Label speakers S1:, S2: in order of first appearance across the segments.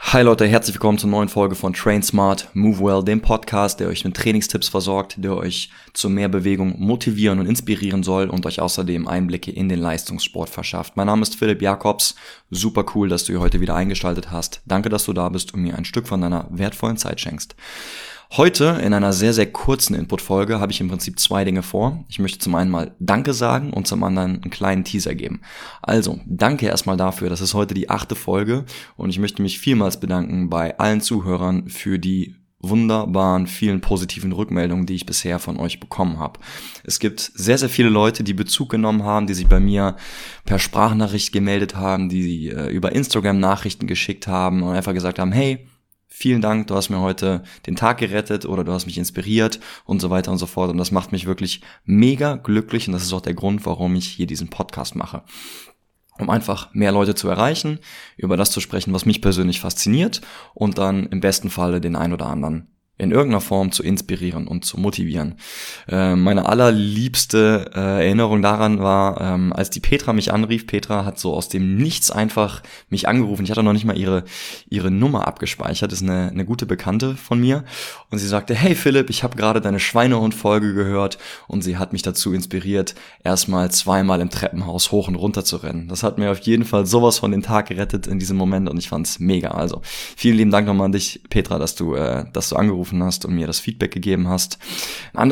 S1: Hi Leute, herzlich willkommen zur neuen Folge von Train Smart, Move Well, dem Podcast, der euch mit Trainingstipps versorgt, der euch zu mehr Bewegung motivieren und inspirieren soll und euch außerdem Einblicke in den Leistungssport verschafft. Mein Name ist Philipp Jakobs, super cool, dass du hier heute wieder eingeschaltet hast. Danke, dass du da bist und mir ein Stück von deiner wertvollen Zeit schenkst. Heute in einer sehr, sehr kurzen Input-Folge habe ich im Prinzip zwei Dinge vor. Ich möchte zum einen mal Danke sagen und zum anderen einen kleinen Teaser geben. Also, danke erstmal dafür, das ist heute die 8. Folge und ich möchte mich vielmals bedanken bei allen Zuhörern für die wunderbaren, vielen positiven Rückmeldungen, die ich bisher von euch bekommen habe. Es gibt sehr, sehr viele Leute, die Bezug genommen haben, die sich bei mir per Sprachnachricht gemeldet haben, die über Instagram Nachrichten geschickt haben und einfach gesagt haben, hey, vielen Dank, du hast mir heute den Tag gerettet oder du hast mich inspiriert und so weiter und so fort. Und das macht mich wirklich mega glücklich und das ist auch der Grund, warum ich hier diesen Podcast mache. Um einfach mehr Leute zu erreichen, über das zu sprechen, was mich persönlich fasziniert und dann im besten Falle den einen oder anderen in irgendeiner Form zu inspirieren und zu motivieren. Meine allerliebste Erinnerung daran war, als die Petra mich anrief. Petra hat so aus dem Nichts einfach mich angerufen. Ich hatte noch nicht mal ihre Nummer abgespeichert. Das ist eine gute Bekannte von mir. Und sie sagte, hey Philipp, ich habe gerade deine Schweinehund-Folge gehört. Und sie hat mich dazu inspiriert, erstmal 2-mal im Treppenhaus hoch und runter zu rennen. Das hat mir auf jeden Fall sowas von den Tag gerettet in diesem Moment und ich fand's mega. Also vielen lieben Dank nochmal an dich, Petra, dass du angerufen hast und mir das Feedback gegeben hast. Ein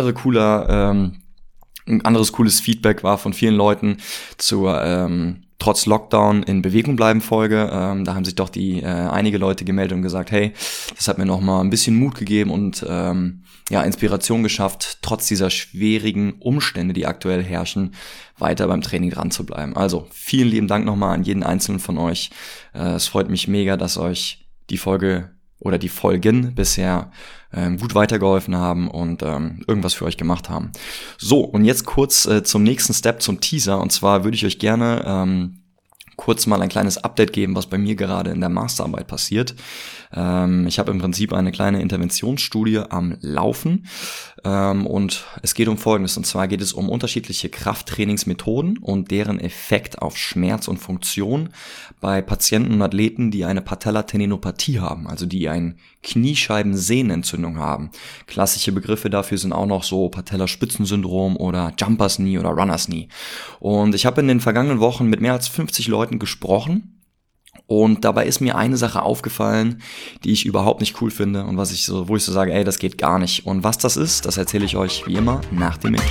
S1: anderes cooles Feedback war von vielen Leuten zur trotz Lockdown in Bewegung bleiben Folge. Da haben sich doch einige Leute gemeldet und gesagt, hey, das hat mir nochmal ein bisschen Mut gegeben und Inspiration geschafft, trotz dieser schwierigen Umstände, die aktuell herrschen, weiter beim Training dran zu bleiben. Also vielen lieben Dank nochmal an jeden einzelnen von euch. Es freut mich mega, dass euch die Folge oder die Folgen bisher gut weitergeholfen haben und irgendwas für euch gemacht haben. So, und jetzt kurz zum nächsten Step, zum Teaser. Und zwar würde ich euch gerne kurz mal ein kleines Update geben, was bei mir gerade in der Masterarbeit passiert. Ich habe im Prinzip eine kleine Interventionsstudie am Laufen und es geht um Folgendes. Und zwar geht es um unterschiedliche Krafttrainingsmethoden und deren Effekt auf Schmerz und Funktion bei Patienten und Athleten, die eine Patellatendinopathie haben, also die eine Kniescheibensehnenentzündung haben. Klassische Begriffe dafür sind auch noch so Patellaspitzensyndrom oder Jumpers Knee oder Runners Knee. Und ich habe in den vergangenen Wochen mit mehr als 50 Leuten gesprochen. Und dabei ist mir eine Sache aufgefallen, die ich überhaupt nicht cool finde und wo ich so sage, ey, das geht gar nicht. Und was das ist, das erzähle ich euch wie immer nach dem Intro.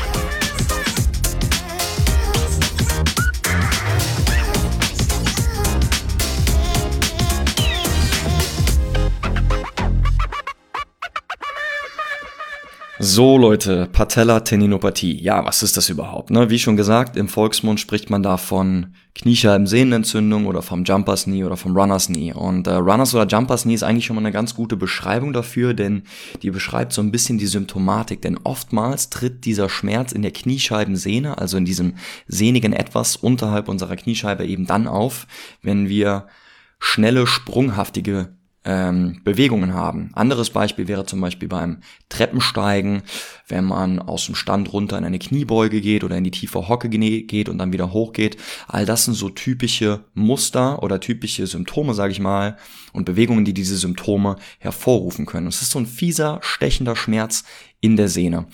S1: So Leute, Patellatendinopathie. Ja, was ist das überhaupt? Wie schon gesagt, im Volksmund spricht man da von Kniescheibensehnenentzündung oder vom Jumpers Knee oder vom Runners Knee. Und Runners oder Jumpers Knee ist eigentlich schon mal eine ganz gute Beschreibung dafür, denn die beschreibt so ein bisschen die Symptomatik. Denn oftmals tritt dieser Schmerz in der Kniescheibensehne, also in diesem sehnigen Etwas unterhalb unserer Kniescheibe eben dann auf, wenn wir schnelle, sprunghaftige Bewegungen haben. Anderes Beispiel wäre zum Beispiel beim Treppensteigen, wenn man aus dem Stand runter in eine Kniebeuge geht oder in die tiefe Hocke geht und dann wieder hochgeht. All das sind so typische Muster oder typische Symptome, sage ich mal, und Bewegungen, die diese Symptome hervorrufen können. Es ist so ein fieser, stechender Schmerz in der Sehne.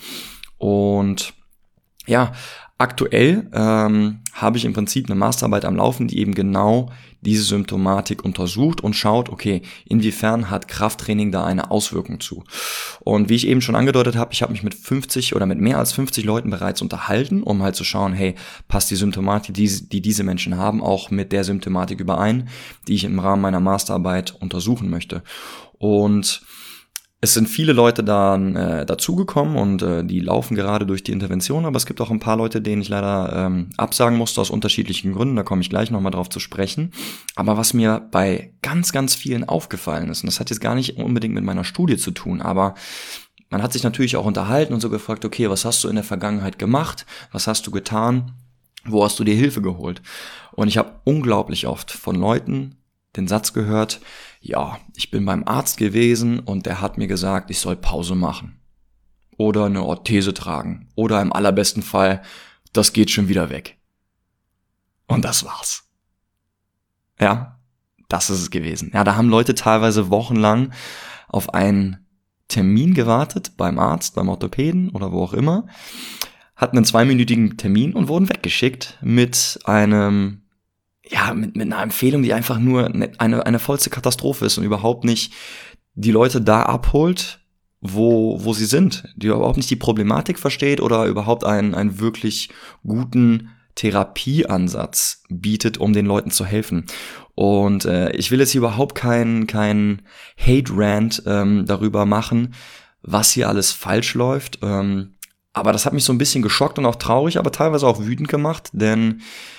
S1: Und ja, aktuell habe ich im Prinzip eine Masterarbeit am Laufen, die eben genau diese Symptomatik untersucht und schaut, okay, inwiefern hat Krafttraining da eine Auswirkung zu. Und wie ich eben schon angedeutet habe, ich habe mich mit 50 oder mit mehr als 50 Leuten bereits unterhalten, um halt zu schauen, hey, passt die Symptomatik, die diese Menschen haben, auch mit der Symptomatik überein, die ich im Rahmen meiner Masterarbeit untersuchen möchte. Und es sind viele Leute dann dazugekommen und die laufen gerade durch die Intervention, aber es gibt auch ein paar Leute, denen ich leider absagen musste aus unterschiedlichen Gründen, da komme ich gleich nochmal drauf zu sprechen. Aber was mir bei ganz, ganz vielen aufgefallen ist, und das hat jetzt gar nicht unbedingt mit meiner Studie zu tun, aber man hat sich natürlich auch unterhalten und so gefragt, okay, was hast du in der Vergangenheit gemacht, was hast du getan, wo hast du dir Hilfe geholt? Und ich habe unglaublich oft von Leuten den Satz gehört, ja, ich bin beim Arzt gewesen und der hat mir gesagt, ich soll Pause machen. Oder eine Orthese tragen. Oder im allerbesten Fall, das geht schon wieder weg. Und das war's. Ja, das ist es gewesen. Ja, da haben Leute teilweise wochenlang auf einen Termin gewartet beim Arzt, beim Orthopäden oder wo auch immer, hatten einen 2-minütigen Termin und wurden weggeschickt mit einer Empfehlung, die einfach nur eine vollste Katastrophe ist und überhaupt nicht die Leute da abholt, wo sie sind, die überhaupt nicht die Problematik versteht oder überhaupt einen wirklich guten Therapieansatz bietet, um den Leuten zu helfen. Und ich will jetzt hier überhaupt kein Hate-Rant darüber machen, was hier alles falsch läuft. Aber das hat mich so ein bisschen geschockt und auch traurig, aber teilweise auch wütend gemacht, denn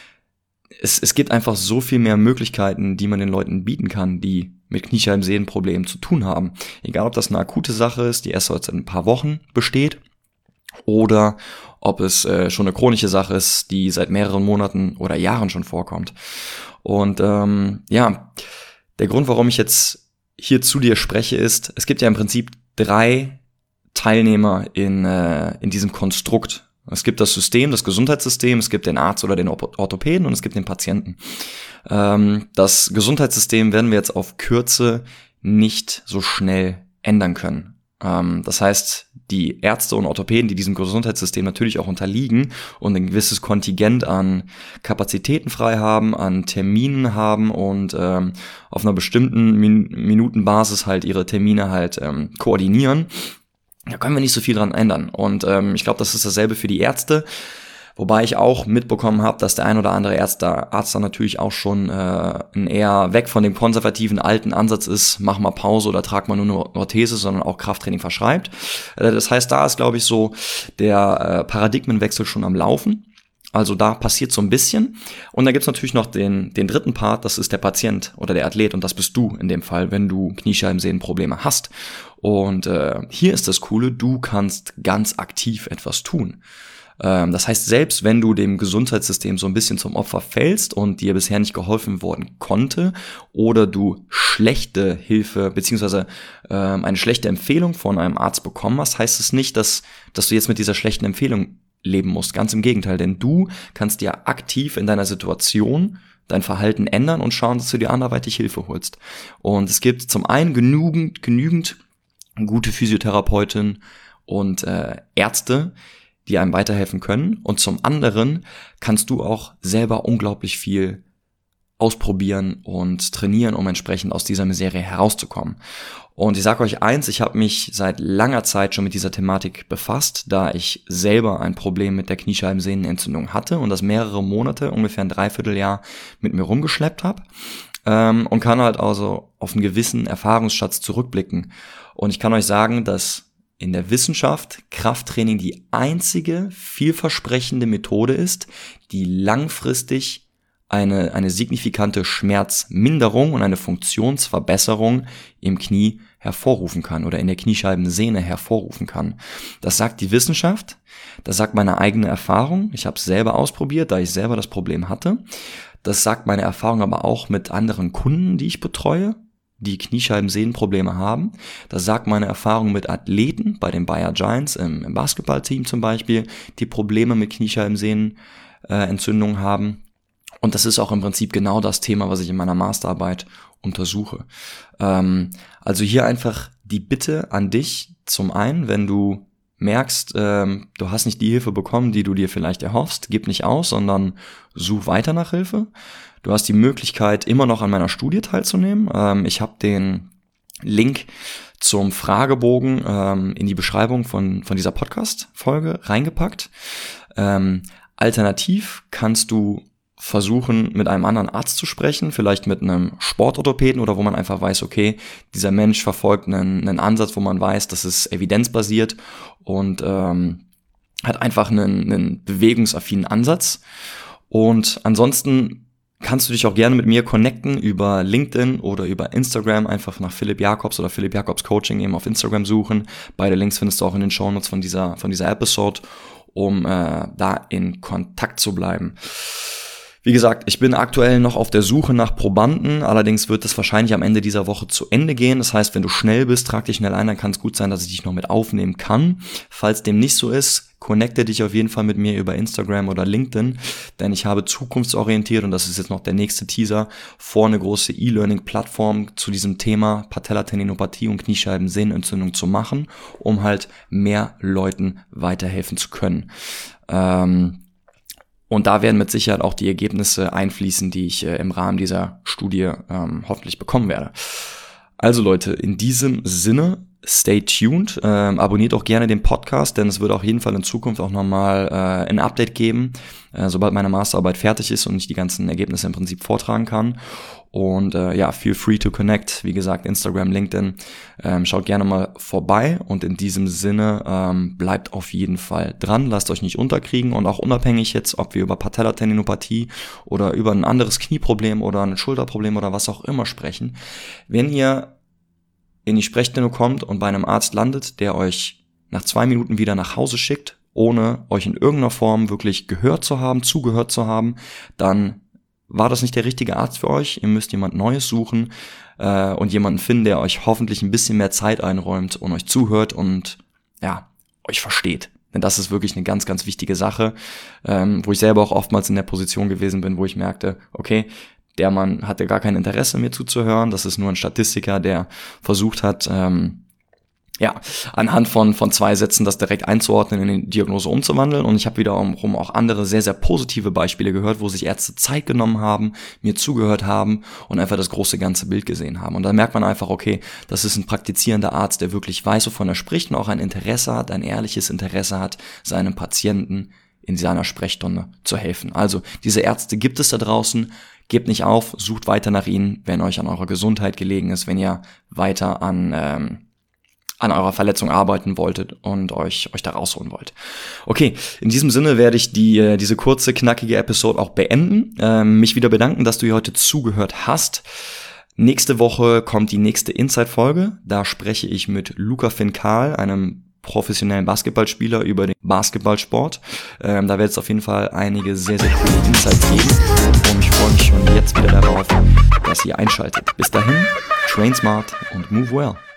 S1: es gibt einfach so viel mehr Möglichkeiten, die man den Leuten bieten kann, die mit Kniescheibensehnenproblemen zu tun haben. Egal, ob das eine akute Sache ist, die erst seit ein paar Wochen besteht, oder ob es schon eine chronische Sache ist, die seit mehreren Monaten oder Jahren schon vorkommt. Und der Grund, warum ich jetzt hier zu dir spreche, ist, es gibt ja im Prinzip 3 Teilnehmer in diesem Konstrukt. Es gibt das System, das Gesundheitssystem, es gibt den Arzt oder den Orthopäden und es gibt den Patienten. Das Gesundheitssystem werden wir jetzt auf Kürze nicht so schnell ändern können. Das heißt, die Ärzte und Orthopäden, die diesem Gesundheitssystem natürlich auch unterliegen und ein gewisses Kontingent an Kapazitäten frei haben, an Terminen haben und auf einer bestimmten Minutenbasis halt ihre Termine halt koordinieren, da können wir nicht so viel dran ändern. Und ich glaube, das ist dasselbe für die Ärzte. Wobei ich auch mitbekommen habe, dass der ein oder andere Arzt da natürlich auch schon ein eher weg von dem konservativen alten Ansatz ist, mach mal Pause oder trag mal nur eine Orthese, sondern auch Krafttraining verschreibt. Das heißt, da ist, glaube ich, so der Paradigmenwechsel schon am Laufen. Also da passiert so ein bisschen. Und dann gibt's natürlich noch den dritten Part, das ist der Patient oder der Athlet. Und das bist du in dem Fall, wenn du Kniescheibensehnenprobleme hast. Und hier ist das Coole, du kannst ganz aktiv etwas tun. Das heißt, selbst wenn du dem Gesundheitssystem so ein bisschen zum Opfer fällst und dir bisher nicht geholfen worden konnte oder du schlechte Hilfe beziehungsweise eine schlechte Empfehlung von einem Arzt bekommen hast, heißt es nicht, dass du jetzt mit dieser schlechten Empfehlung leben musst. Ganz im Gegenteil, denn du kannst dir aktiv in deiner Situation dein Verhalten ändern und schauen, dass du dir anderweitig Hilfe holst. Und es gibt zum einen genügend gute Physiotherapeuten und Ärzte, die einem weiterhelfen können. Und zum anderen kannst du auch selber unglaublich viel ausprobieren und trainieren, um entsprechend aus dieser Misere herauszukommen. Und ich sage euch eins, ich habe mich seit langer Zeit schon mit dieser Thematik befasst, da ich selber ein Problem mit der Kniescheibensehnenentzündung hatte und das mehrere Monate, ungefähr ein Dreivierteljahr mit mir rumgeschleppt habe. Und kann halt also auf einen gewissen Erfahrungsschatz zurückblicken. Und ich kann euch sagen, dass in der Wissenschaft Krafttraining die einzige vielversprechende Methode ist, die langfristig eine signifikante Schmerzminderung und eine Funktionsverbesserung im Knie hervorrufen kann oder in der Kniescheibensehne hervorrufen kann. Das sagt die Wissenschaft, das sagt meine eigene Erfahrung. Ich habe es selber ausprobiert, da ich selber das Problem hatte. Das sagt meine Erfahrung aber auch mit anderen Kunden, die ich betreue, die Kniescheibensehnenprobleme haben. Das sagt meine Erfahrung mit Athleten bei den Bayer Giants im Basketballteam zum Beispiel, die Probleme mit Kniescheibensehnenentzündungen haben. Und das ist auch im Prinzip genau das Thema, was ich in meiner Masterarbeit untersuche. Also hier einfach die Bitte an dich, zum einen, wenn du merkst, du hast nicht die Hilfe bekommen, die du dir vielleicht erhoffst, gib nicht aus, sondern such weiter nach Hilfe. Du hast die Möglichkeit, immer noch an meiner Studie teilzunehmen. Ich habe den Link zum Fragebogen in die Beschreibung von dieser Podcast-Folge reingepackt. Alternativ kannst du versuchen, mit einem anderen Arzt zu sprechen, vielleicht mit einem Sportorthopäden oder wo man einfach weiß, okay, dieser Mensch verfolgt einen Ansatz, wo man weiß, das ist evidenzbasiert und hat einfach einen bewegungsaffinen Ansatz. Und ansonsten kannst du dich auch gerne mit mir connecten über LinkedIn oder über Instagram, einfach nach Philipp Jacobs oder Philipp Jacobs Coaching eben auf Instagram suchen. Beide Links findest du auch in den Shownotes von dieser Episode, um da in Kontakt zu bleiben. Wie gesagt, ich bin aktuell noch auf der Suche nach Probanden, allerdings wird es wahrscheinlich am Ende dieser Woche zu Ende gehen. Das heißt, wenn du schnell bist, trag dich schnell ein, dann kann es gut sein, dass ich dich noch mit aufnehmen kann. Falls dem nicht so ist, connecte dich auf jeden Fall mit mir über Instagram oder LinkedIn, denn ich habe zukunftsorientiert, und das ist jetzt noch der nächste Teaser, vor, eine große E-Learning-Plattform zu diesem Thema Patellatendinopathie und Kniescheibensehnenentzündung zu machen, um halt mehr Leuten weiterhelfen zu können. Und da werden mit Sicherheit auch die Ergebnisse einfließen, die ich im Rahmen dieser Studie hoffentlich bekommen werde. Also Leute, in diesem Sinne, stay tuned, abonniert auch gerne den Podcast, denn es wird auf jeden Fall in Zukunft auch nochmal ein Update geben, sobald meine Masterarbeit fertig ist und ich die ganzen Ergebnisse im Prinzip vortragen kann. Und feel free to connect, wie gesagt, Instagram, LinkedIn, schaut gerne mal vorbei, und in diesem Sinne bleibt auf jeden Fall dran, lasst euch nicht unterkriegen, und auch unabhängig jetzt, ob wir über Patellatendinopathie oder über ein anderes Knieproblem oder ein Schulterproblem oder was auch immer sprechen, wenn ihr in die Sprechstunde kommt und bei einem Arzt landet, der euch nach 2 Minuten wieder nach Hause schickt, ohne euch in irgendeiner Form wirklich gehört zu haben, zugehört zu haben, dann war das nicht der richtige Arzt für euch. Ihr müsst jemand Neues suchen und jemanden finden, der euch hoffentlich ein bisschen mehr Zeit einräumt und euch zuhört und euch versteht. Denn das ist wirklich eine ganz, ganz wichtige Sache, wo ich selber auch oftmals in der Position gewesen bin, wo ich merkte, okay, der Mann hatte gar kein Interesse, mir zuzuhören. Das ist nur ein Statistiker, der versucht hat, anhand von 2 Sätzen das direkt einzuordnen, in die Diagnose umzuwandeln. Und ich habe wiederum auch andere sehr, sehr positive Beispiele gehört, wo sich Ärzte Zeit genommen haben, mir zugehört haben und einfach das große ganze Bild gesehen haben. Und da merkt man einfach, okay, das ist ein praktizierender Arzt, der wirklich weiß, wovon er spricht und auch ein Interesse hat, ein ehrliches Interesse hat, seinem Patienten in seiner Sprechstunde zu helfen. Also diese Ärzte gibt es da draußen. Gebt nicht auf, sucht weiter nach ihnen, wenn euch an eurer Gesundheit gelegen ist, wenn ihr weiter an eurer Verletzung arbeiten wolltet und euch da rausholen wollt. Okay, in diesem Sinne werde ich diese kurze, knackige Episode auch beenden. Mich wieder bedanken, dass du hier heute zugehört hast. Nächste Woche kommt die nächste Inside-Folge. Da spreche ich mit Luca Fincal, einem professionellen Basketballspieler, über den Basketballsport. Da wird es auf jeden Fall einige sehr, sehr coole Insights geben. Und ich freue mich schon jetzt wieder darauf, dass ihr einschaltet. Bis dahin, train smart und move well.